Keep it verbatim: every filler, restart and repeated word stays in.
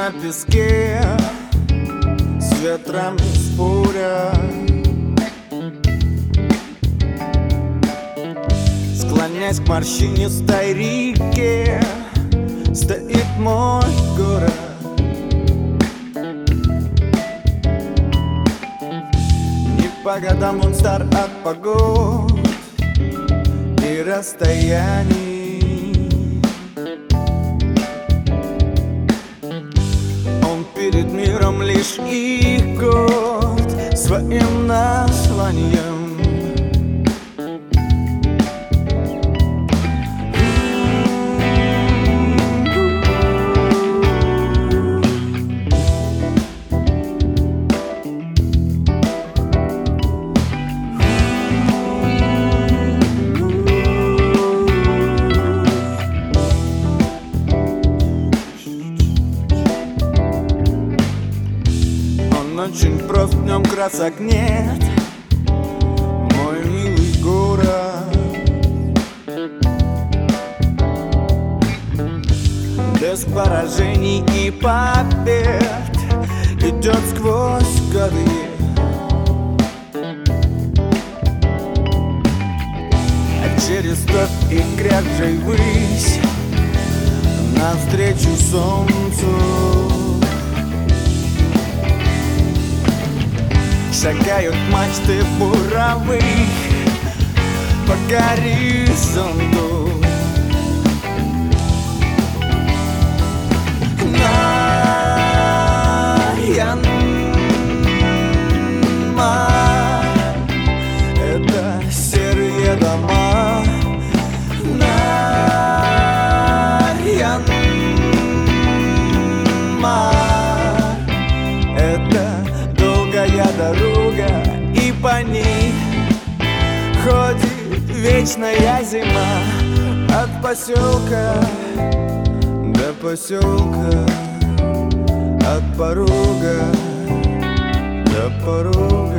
на песке, с ветром споря, склоняясь к морщинистой реке, стоит мой город. Не по годам он стар от погод и расстояний. Он перед миром лишь и горд своим названием. Очень прост, в нем красок нет, мой милый город. Без поражений и побед идет сквозь годы. А через топь и крепчей высь навстречу солнцу шагают мачты буровых по горизонту. Наянма — это серые дома. Наянма — это долгая дорога, и по ней ходит вечная зима. От поселка до поселка, от порога до порога.